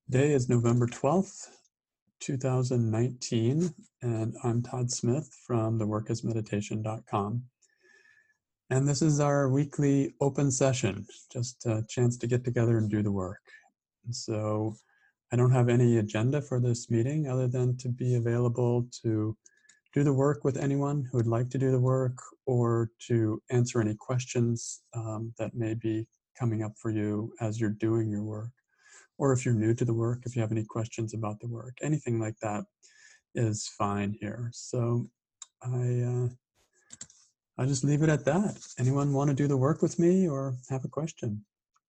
Today is November 12th, 2019, and I'm Todd Smith from theworkismeditation.com. And this is our weekly open session, just a chance to get together and do the work. And so I don't have any agenda for this meeting other than to be available to do the work with anyone who would like to do the work or to answer any questions that may be coming up for you as you're doing your work. Or if you're new to the work, if you have any questions about the work, anything like that is fine here. So I'll just leave it at that. Anyone want to do the work with me or have a question?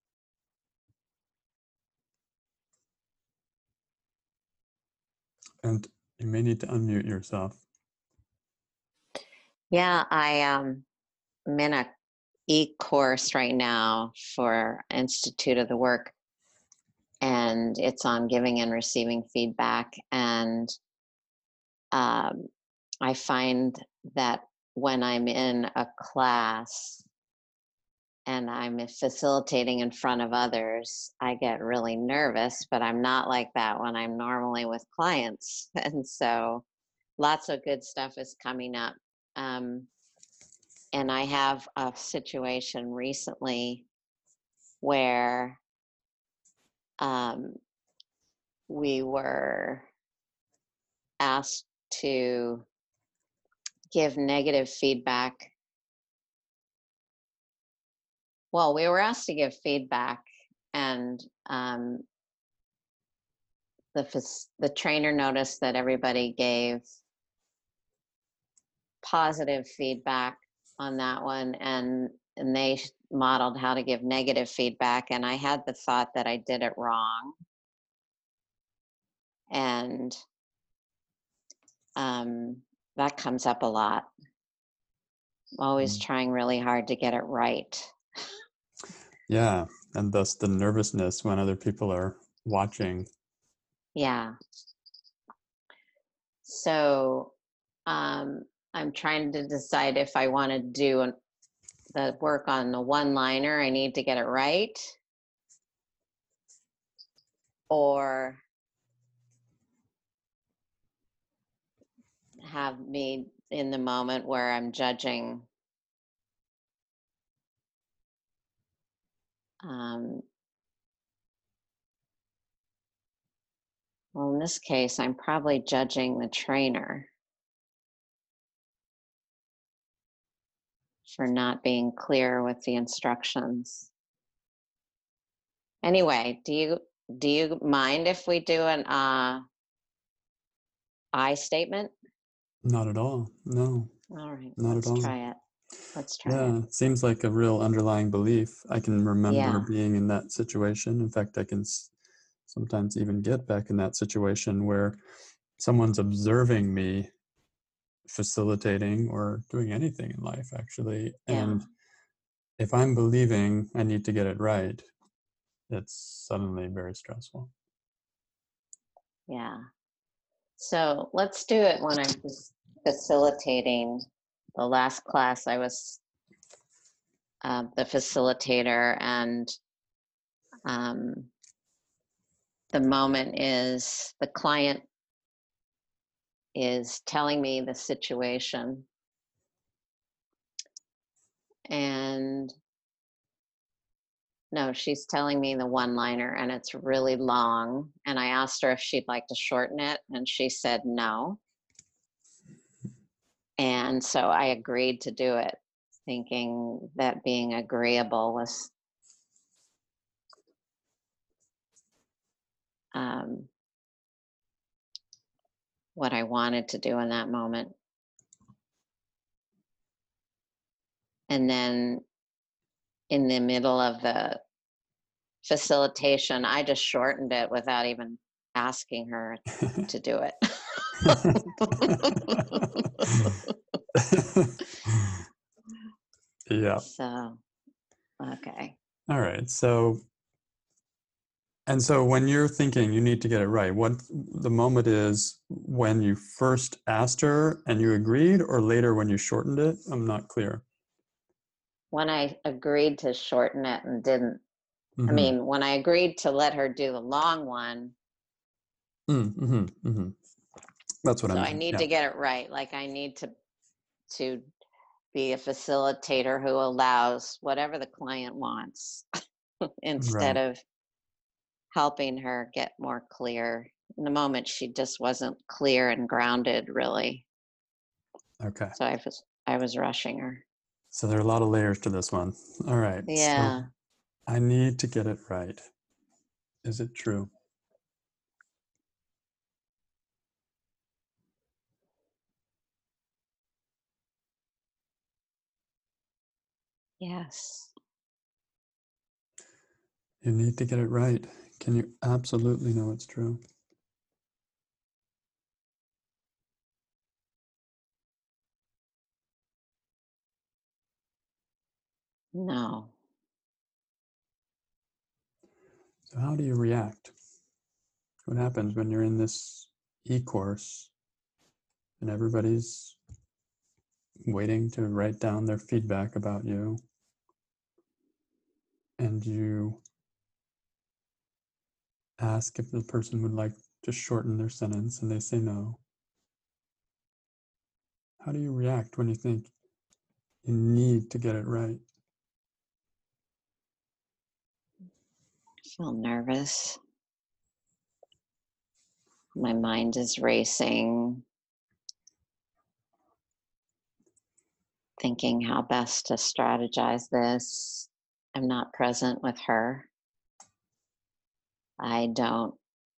And you may need to unmute yourself. Yeah, I'm in a e-course right now for Institute of the Work, and it's on giving and receiving feedback. And I find that when I'm in a class and I'm facilitating in front of others, I get really nervous, but I'm not like that when I'm normally with clients. And so lots of good stuff is coming up. And I have a situation recently where we were asked to give negative feedback. Well, we were asked to give feedback, and the trainer noticed that everybody gave positive feedback on that one, and they modeled how to give negative feedback, and I had the thought that I did it wrong. And that comes up a lot. I'm always trying really hard to get it right. Yeah, and thus the nervousness when other people are watching. Yeah. So I'm trying to decide if I want to do the work on the one-liner, I need to get it right, or have me in the moment where I'm judging. Well, in this case, I'm probably judging the trainer for not being clear with the instructions. Anyway, do you mind if we do an I statement? Not at all. No. All right, Not at let's all. try it. Let's try it. Yeah, it seems like a real underlying belief. I can remember Yeah. being in that situation. In fact, I can sometimes even get back in that situation where someone's observing me facilitating or doing anything in life, actually. Yeah. And if I'm believing I need to get it right, it's suddenly very stressful. Yeah. So let's do it when I'm facilitating. The last class I was the facilitator, and the moment is the client is telling me the situation, and no, she's telling me the one-liner, and it's really long, and I asked her if she'd like to shorten it, and she said no. And so I agreed to do it, thinking that being agreeable was what I wanted to do in that moment. And then in the middle of the facilitation, I just shortened it without even asking her to do it. Yeah. So, okay. All right. So when you're thinking you need to get it right, what the moment is when you first asked her and you agreed, or later when you shortened it? I'm not clear. When I agreed to shorten it and didn't, Mm-hmm. I mean, when I agreed to let her do the long one, That's what I So I meant. need Yeah. to get it right. Like I need to be a facilitator who allows whatever the client wants instead Right. of helping her get more clear. In the moment, she just wasn't clear and grounded, really. Okay. So I was rushing her. So there are a lot of layers to this one. All right. So Yeah. I need to get it right. Is it true? Yes. You need to get it right. Can you absolutely know it's true? No. So how do you react? What happens when you're in this e-course and everybody's waiting to write down their feedback about you, and you ask if the person would like to shorten their sentence and they say no? How do you react when you think you need to get it right? I feel nervous. My mind is racing, thinking how best to strategize this. I'm not present with her. I don't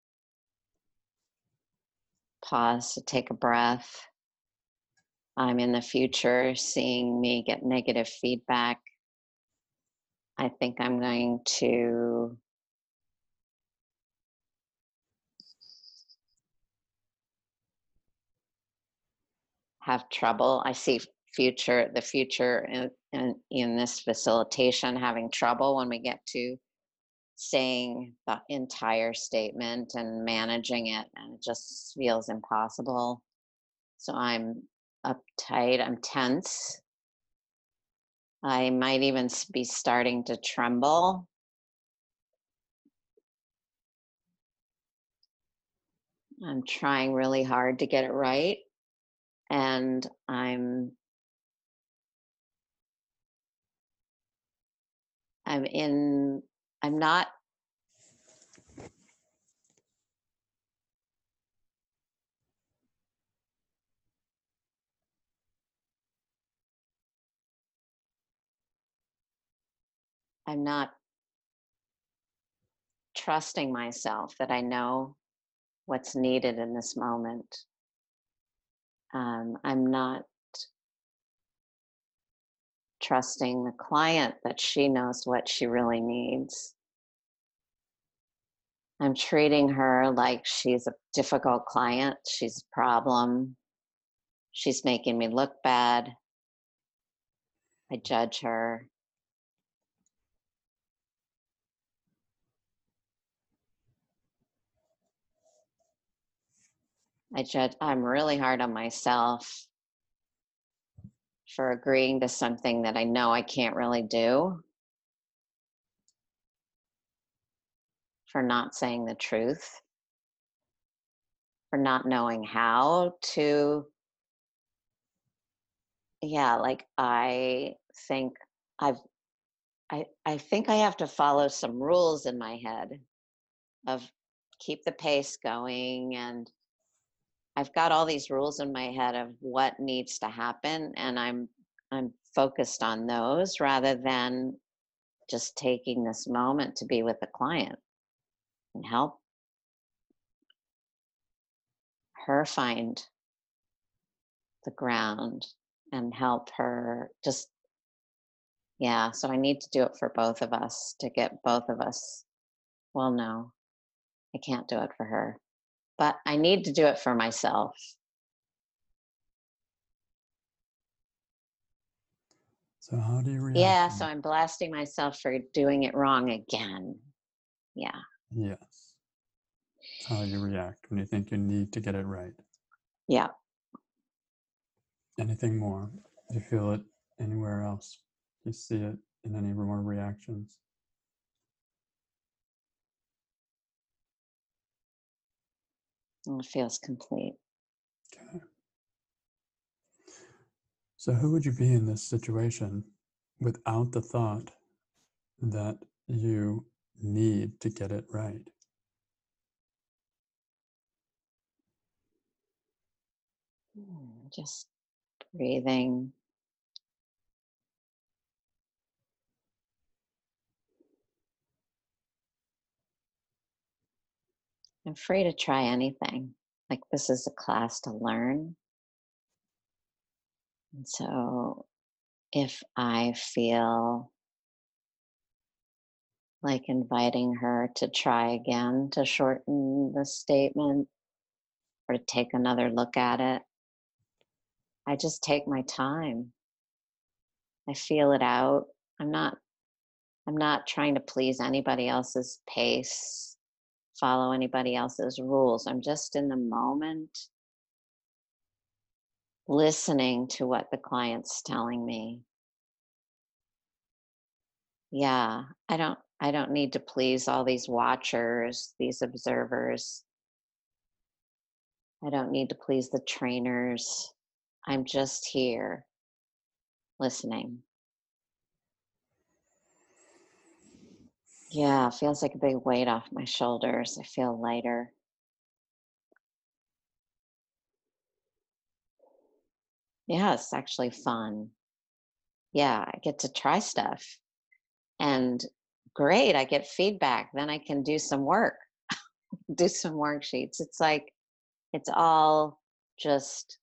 pause to take a breath. I'm in the future seeing me get negative feedback. I think I'm going to have trouble. I see the future in this facilitation having trouble when we get to saying the entire statement and managing it, and it just feels impossible. So I'm uptight, I'm tense. I might even be starting to tremble. I'm trying really hard to get it right, and I'm in I'm not I'm not trusting myself that I know what's needed in this moment. I'm not trusting the client that she knows what she really needs. I'm treating her like she's a difficult client. She's a problem. She's making me look bad. I judge her. I'm really hard on myself for agreeing to something that I know I can't really do, for not saying the truth, for not knowing how to. Yeah, like think I've I think I have to follow some rules in my head of keep the pace going, and I've got all these rules in my head of what needs to happen, and I'm focused on those rather than just taking this moment to be with the client and help her find the ground and help her just. Yeah, so I need to do it for both of us to get both of us. Well, no, I can't do it for her, but I need to do it for myself. So how do you react Yeah, so then? I'm blasting myself for doing it wrong again. Yeah. Yes. It's how you react when you think you need to get it right. Yeah. Anything more? Do you feel it anywhere else? Do you see it in any more reactions? It feels complete. Okay. So who would you be in this situation without the thought that you need to get it right? Just breathing. I'm free to try anything. Like this is a class to learn. And so if I feel like inviting her to try again to shorten the statement or to take another look at it, I just take my time. I feel it out. I'm not trying to please anybody else's pace, follow anybody else's rules. I'm just in the moment listening to what the client's telling me. Yeah, I don't need to please all these watchers, these observers. I don't need to please the trainers. I'm just here listening. Yeah, it feels like a big weight off my shoulders. I feel lighter. Yeah, it's actually fun. Yeah, I get to try stuff. And great, I get feedback. Then I can do some work, do some worksheets. It's like it's all just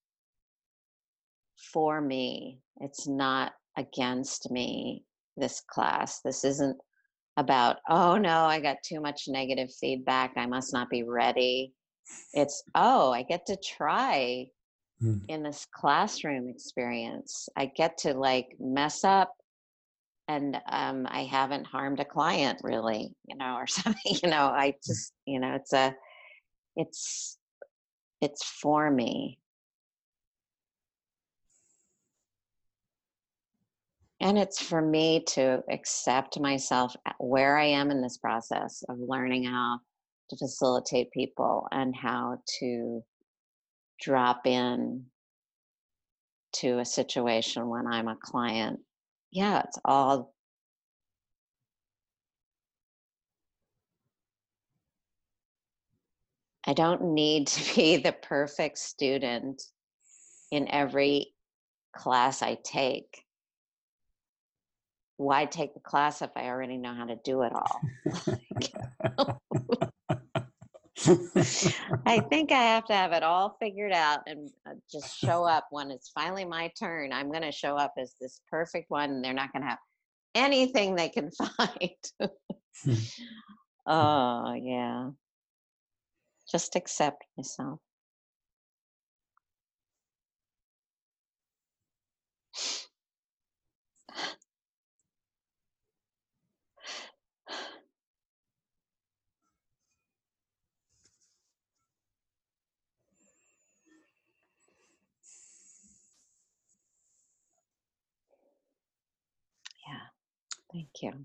for me. It's not against me, this class. This isn't about, oh no, I got too much negative feedback. I must not be ready. It's, oh, I get to try Mm. in this classroom experience. I get to like mess up and I haven't harmed a client really, or something, I just, it's, it's for me. And it's for me to accept myself where I am in this process of learning how to facilitate people and how to drop in to a situation when I'm a client. Yeah, it's all, I don't need to be the perfect student in every class I take. Why take the class if I already know how to do it all? I think I have to have it all figured out and just show up when it's finally my turn. I'm going to show up as this perfect one, and they're not going to have anything they can find. Oh, yeah. Just accept myself. Yeah. Thank you.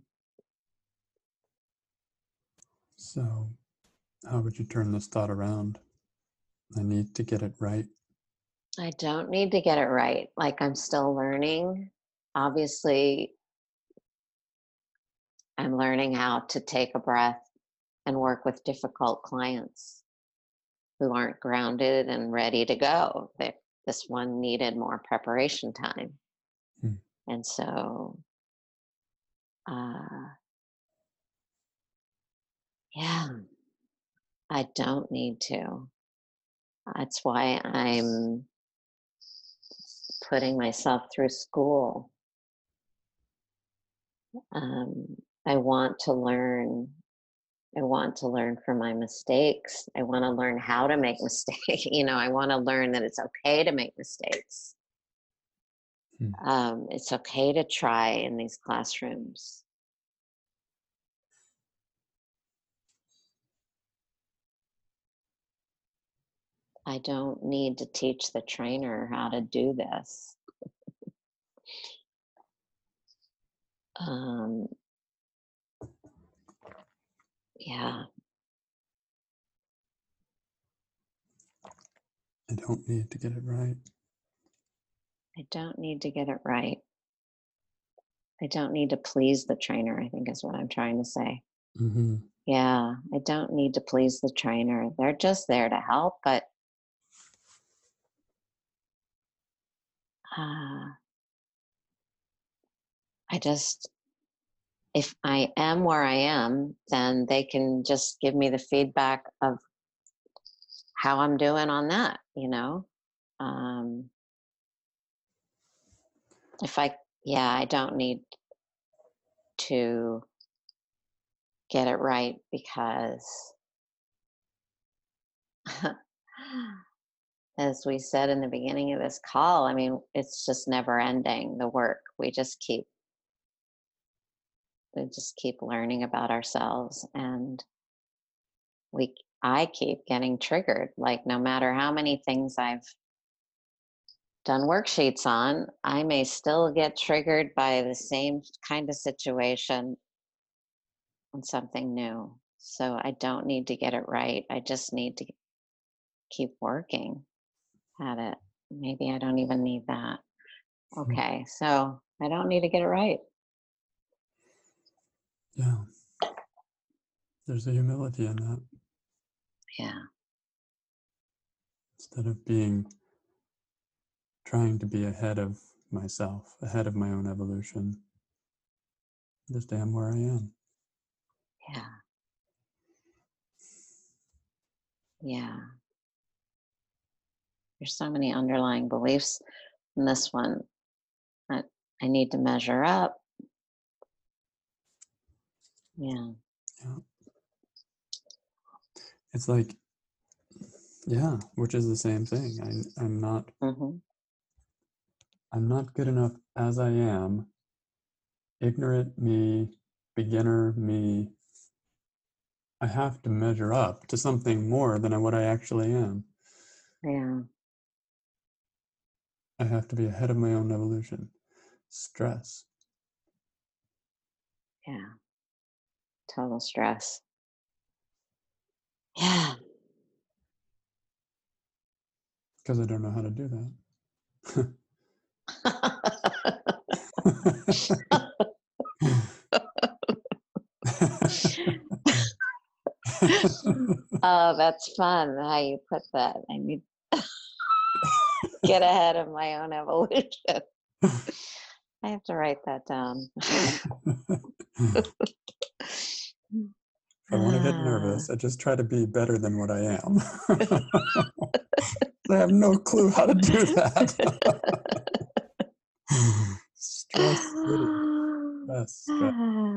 So, how would you turn this thought around? I need to get it right. I don't need to get it right. Like I'm still learning. Obviously, I'm learning how to take a breath and work with difficult clients who aren't grounded and ready to go. This one needed more preparation time. Hmm. And so, uh, yeah, I don't need to. That's why I'm putting myself through school. I want to learn. I want to learn from my mistakes. I want to learn how to make mistakes. I want to learn that it's okay to make mistakes. Hmm. It's okay to try in these classrooms. I don't need to teach the trainer how to do this. Um, yeah. I don't need to get it right. I don't need to get it right. I don't need to please the trainer, I think is what I'm trying to say. Mm-hmm. Yeah, I don't need to please the trainer. They're just there to help, but uh, I just, if I am where I am, then they can just give me the feedback of how I'm doing on that, you know? Um, if I, yeah, I don't need to get it right because, as we said in the beginning of this call, I mean, it's just never ending, the work. We just keep learning about ourselves, and we I keep getting triggered. Like, no matter how many things I've done worksheets on, I may still get triggered by the same kind of situation on something new. So I don't need to get it right. I just need to keep working at it. Maybe I don't even need that. Okay, so I don't need to get it right. Yeah, there's a humility in that. Yeah, Instead of trying to be ahead of myself, ahead of my own evolution, just am where I am. yeah, yeah. There's so many underlying beliefs in this one that I need to measure up. Yeah. Yeah. It's like, yeah, which is the same thing. Hmm. I'm not good enough as I am. Ignorant me, beginner me. I have to measure up to something more than what I actually am. Yeah. I have to be ahead of my own evolution. Stress. Yeah. Total stress. Yeah. Because I don't know how to do that. Oh, that's fun how you put that. I need to get ahead of my own evolution. I have to write that down. If I want to get Ah. nervous, I just try to be better than what I am. I have no clue how to do that. Stress city. Stress.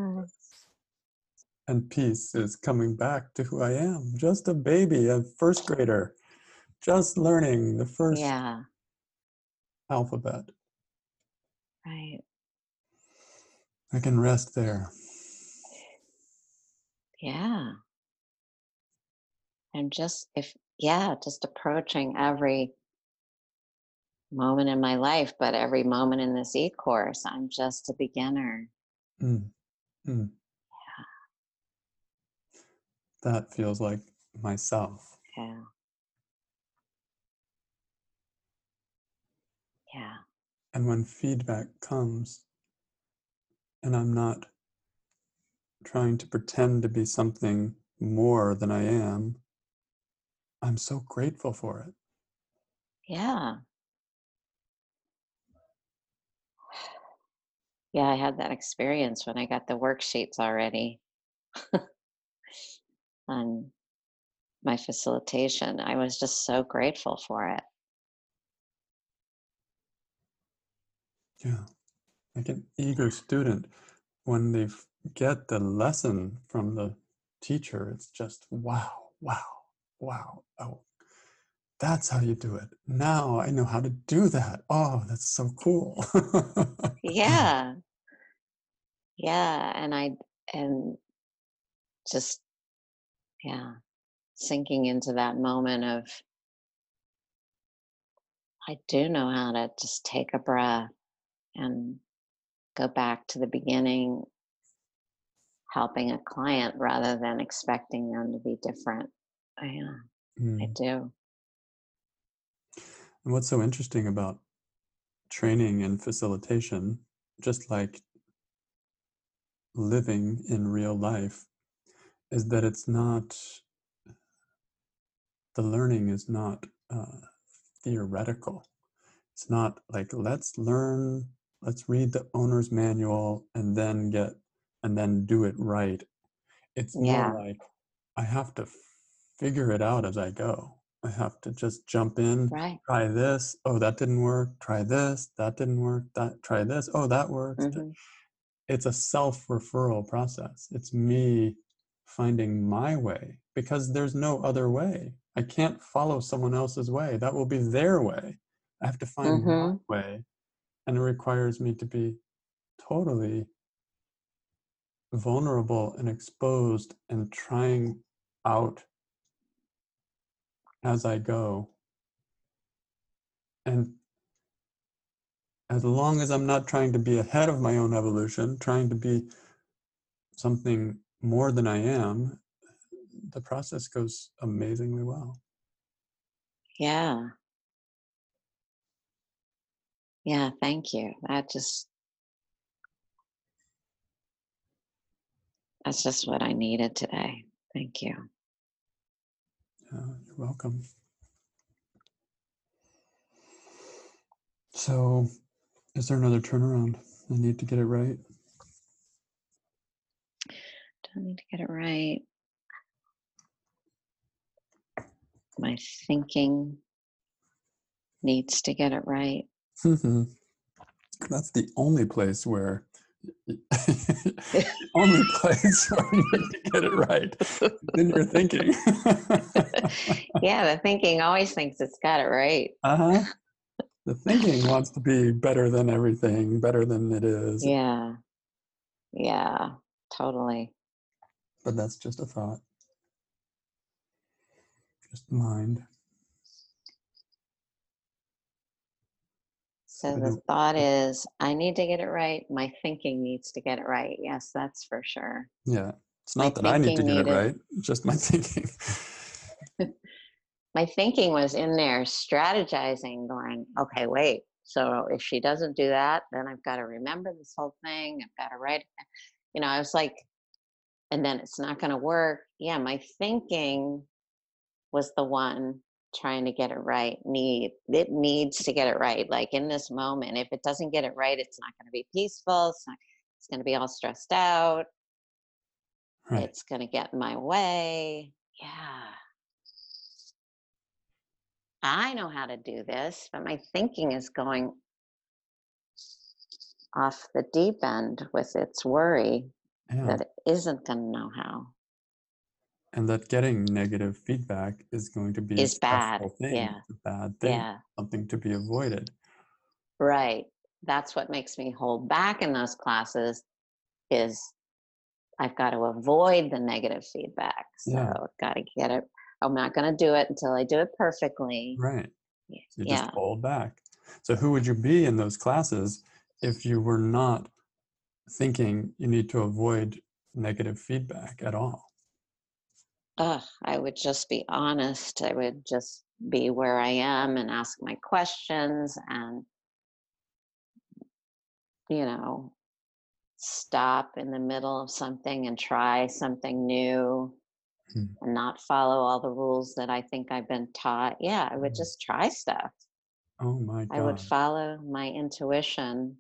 And peace is coming back to who I am. Just a baby, a first grader, just learning the first Yeah, alphabet. right. I can rest there. Yeah. And just approaching every moment in my life, but every moment in this e-course, I'm just a beginner. Mm, mm. That feels like myself. Yeah. Yeah. And when feedback comes, and I'm not trying to pretend to be something more than I am, I'm so grateful for it. Yeah. Yeah, I had that experience when I got the worksheets already on my facilitation. I was just so grateful for it. Yeah. Like an eager student, when they get the lesson from the teacher, it's just wow, wow, wow. Oh, that's how you do it. Now I know how to do that. Oh, that's so cool. Yeah. Yeah. And just, yeah, sinking into that moment of, I do know how to just take a breath and go back to the beginning, helping a client rather than expecting them to be different. I Mm, do. And what's so interesting about training and facilitation, just like living in real life, is that it's not, the learning is not theoretical. It's not like, let's learn, let's read the owner's manual and then do it right. It's more Yeah. like, I have to figure it out as I go. I have to just jump in, Right. try this. Oh, that didn't work. Try this. That didn't work. Try this. Oh, that works. Hmm. It's a self-referral process. It's me finding my way because there's no other way. I can't follow someone else's way. That will be their way. I have to find my Hmm. way. And it requires me to be totally vulnerable and exposed and trying out as I go. And as long as I'm not trying to be ahead of my own evolution, trying to be something more than I am, the process goes amazingly well. Yeah. Yeah. Thank you. That's just what I needed today. Thank you. You're welcome. So, is there another turnaround? I need to get it right. Don't need to get it right. My thinking needs to get it right. That's the only place where the only place where you need to get it right is in your thinking. Yeah, the thinking always thinks it's got it right. Uh-huh. The thinking wants to be better than everything, better than it is, Yeah. Yeah. Totally. but that's just a thought, just mind. So I the don't, thought is, I need to get it right. My thinking needs to get it right. Yes, that's for sure. yeah, it's My not that I need to thinking get it needed, right, it's just my thinking. my thinking was in there strategizing, going, okay, wait. So if she doesn't do that, then I've got to remember this whole thing. I've got to write it. I was like, and then it's not going to work. Yeah, my thinking was the one trying to get it right. It needs to get it right. Like in this moment, if it doesn't get it right, it's not going to be peaceful. It's going to be all stressed out. Right. It's going to get in my way. Yeah. I know how to do this, but my thinking is going off the deep end with its worry Yeah. that it isn't going to know how. And that getting negative feedback is going to be a Is bad. stressful thing. Yeah. It's a bad thing, Yeah. something to be avoided. Right. That's what makes me hold back in those classes is I've got to avoid the negative feedback. So Yeah, I've got to get it. I'm not going to do it until I do it perfectly. right. So you just Yeah. hold back. So who would you be in those classes if you were not thinking you need to avoid negative feedback at all? I would just be honest. I would just be where I am and ask my questions and, you know, stop in the middle of something and try something new Hmm. and not follow all the rules that I think I've been taught. Yeah, I would just try stuff. Oh my I would God. follow my intuition.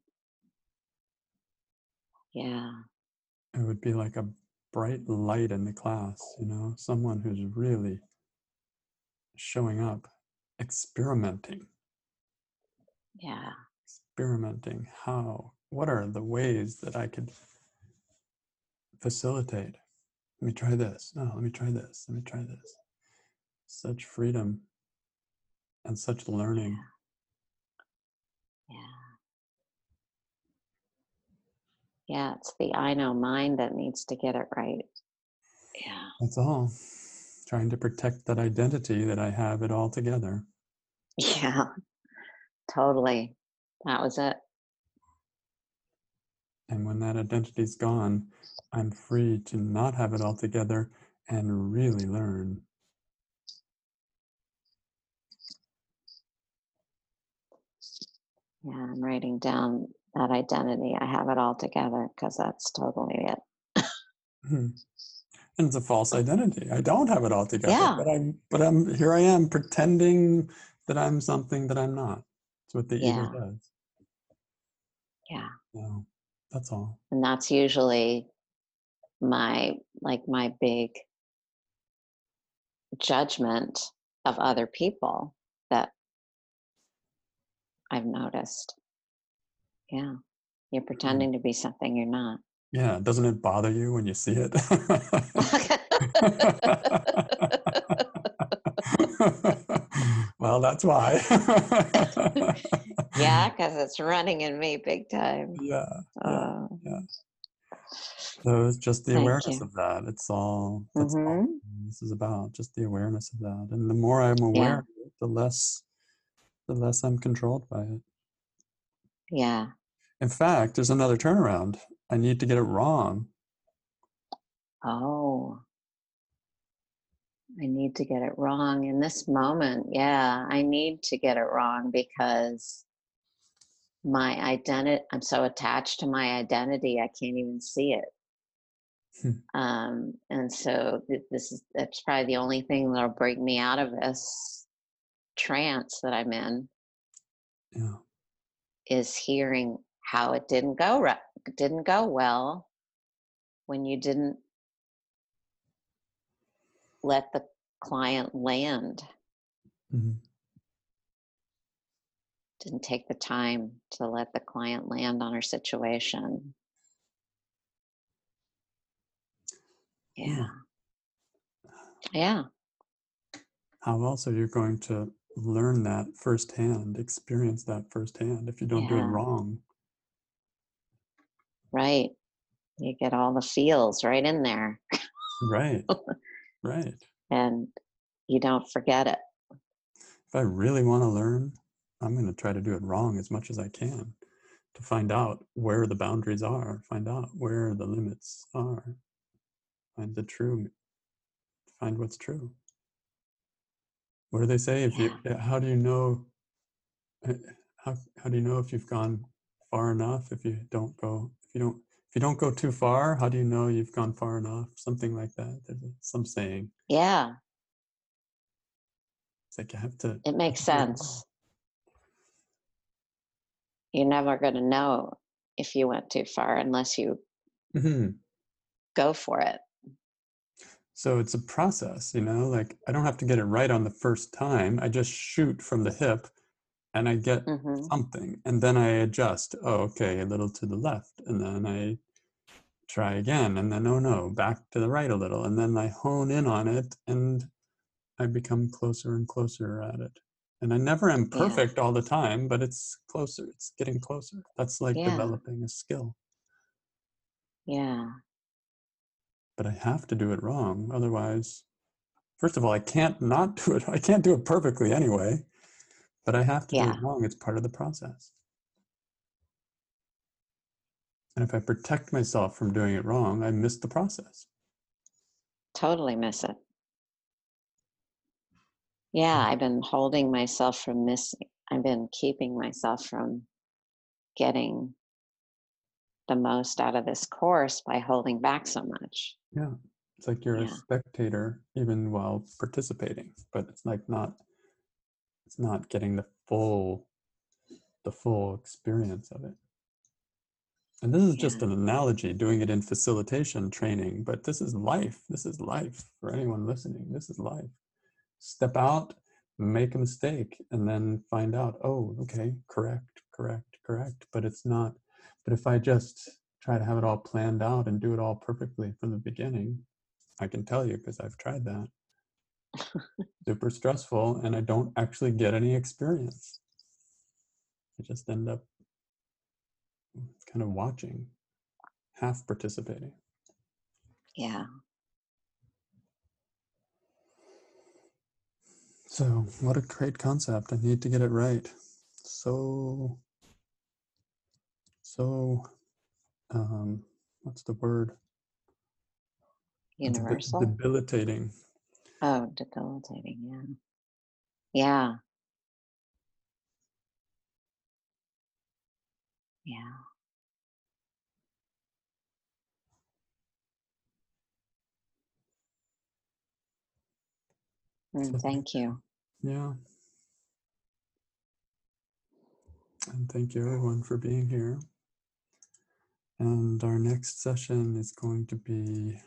Yeah. It would be like a bright light in the class, someone who's really showing up, experimenting, Yeah. experimenting. What are the ways that I could facilitate? Let me try this. No, let me try this. Let me try this. Such freedom and such learning. Yeah. Yeah. Yeah. It's the I know mind that needs to get it right. Yeah. That's all. Trying to protect that identity that I have it all together. Yeah. Totally. That was it. And when that identity's gone, I'm free to not have it all together and really learn. Yeah, I'm writing down that identity. I have it all together because that's totally it. Mhm. And it's a false identity. I don't have it all together, Yeah, but I'm here I am pretending that I'm something that I'm not. It's what the ego yeah, does. yeah. So that's all. And that's usually my big judgment of other people that I've noticed. Yeah. You're Mm. pretending to be something you're not. Yeah, doesn't it bother you when you see it? Well, that's why. Yeah, because it's running in me big time. Yeah, yeah, Uh, yeah. So it's just the thank awareness you. of that. That's all Hmm. this is about, just the awareness of that. And the more I'm aware Yeah, of it, the less I'm controlled by it. yeah. In fact, there's another turnaround. I need to get it wrong. Oh, I need to get it wrong in this moment. Yeah, I need to get it wrong because my identity, I'm so attached to my identity, I can't even see it. And so that's probably the only thing that'll break me out of this trance that I'm in Yeah. is hearing how it didn't go well when you didn't let the client land, Mhm. didn't take the time to let the client land on her situation. Yeah. Yeah. Yeah. How else are you going to learn that firsthand, experience that firsthand if you don't do it Yeah. wrong? Right. You get all the feels right in there Right. Right. and you don't forget it. If I really want to learn, I'm going to try to do it wrong as much as I can to find out where the boundaries are, find out where the limits are, find the true, find what's true. What do they say? If you, Yeah. how do you know, uh, how do you know if you've gone far enough? If you don't go too far, how do you know you've gone far enough? Something like that. There's some saying. Yeah. It's like you have to, It have makes to do it wrong. sense. You're never going to know if you went too far unless you Mhm. go for it. So it's a process, like I don't have to get it right on the first time. I just shoot from the hip and I get Hmm. something. And then I adjust. Oh, okay, a little to the left. And then I try again. And then, oh no, back to the right a little. And then I hone in on it and I become closer and closer at it. And I never am Yeah. perfect all the time, but it's closer. It's getting closer. That's like Yeah. developing a skill. Yeah. But I have to do it wrong. Otherwise, first of all, I can't not do it. I can't do it perfectly anyway, but I have to do it Yeah. wrong. It's part of the process. And if I protect myself from doing it wrong, I miss the process. Totally miss it. Yeah. I've been holding myself from missing. I've been keeping myself from getting the most out of this course by holding back so much. Yeah. It's like you're a Yeah. spectator even while participating, but it's not getting the full experience of it. And this is just Yeah. an analogy, doing it in facilitation training, but this is life. This is life for anyone listening. This is life. Step out, make a mistake, and then find out, oh, okay, correct, correct, correct. But it's not, but if I just try to have it all planned out and do it all perfectly from the beginning, I can tell you because I've tried that. Super stressful, and I don't actually get any experience. I just end up kind of watching, half participating. Yeah. So, what a great concept. I need to get it right. So, so, what's the word? Universal. Debilitating. Oh, debilitating. Yeah. Yeah. Yeah. So Thank you. yeah. And thank you everyone for being here. And our next session is going to be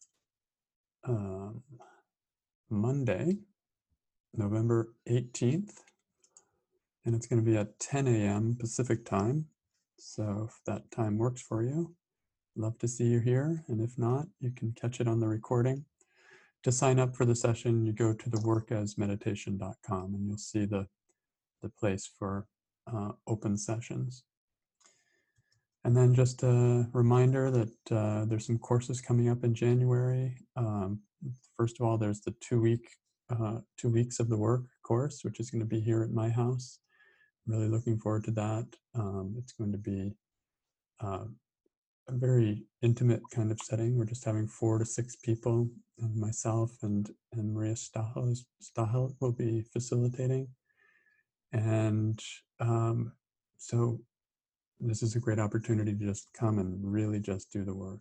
Monday, November 18th. And it's going to be at 10 a.m. Pacific time. So if that time works for you, love to see you here. And if not, you can catch it on the recording. To sign up for the session, you go to theworkasmeditation.com and you'll see the place for open sessions. And then just a reminder that there's some courses coming up in January. First of all, there's the 2 weeks of the work course, which is going to be here at my house. Really looking forward to that. It's going to be a very intimate kind of setting. We're just having 4 to 6 people, and myself and Maria Stahel will be facilitating. And so this is a great opportunity to just come and really just do the work.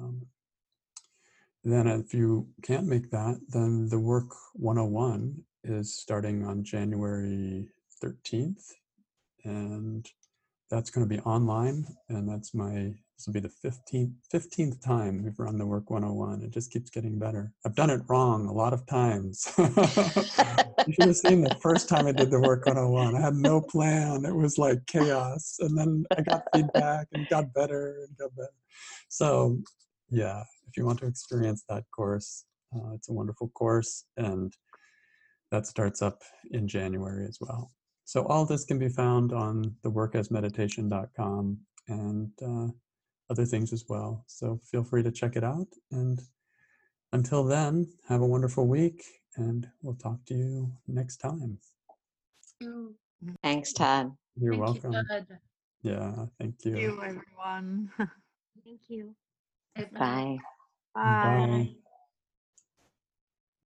Then if you can't make that, then the Work 101 is starting on January 13th. And that's going to be online. And this will be the 15th time we've run the Work 101. It just keeps getting better. I've done it wrong a lot of times. You should have seen the first time I did the Work 101. I had no plan. It was like chaos. And then I got feedback and got better and got better. So yeah, if you want to experience that course, it's a wonderful course. And that starts up in January as well. So all this can be found on theworkasmeditation.com and other things as well. So feel free to check it out. And until then, have a wonderful week, and we'll talk to you next time. Thanks, Todd. You're Thank welcome. you, Todd. Yeah, thank you. Thank you, everyone. Thank you. Bye. Bye. Bye.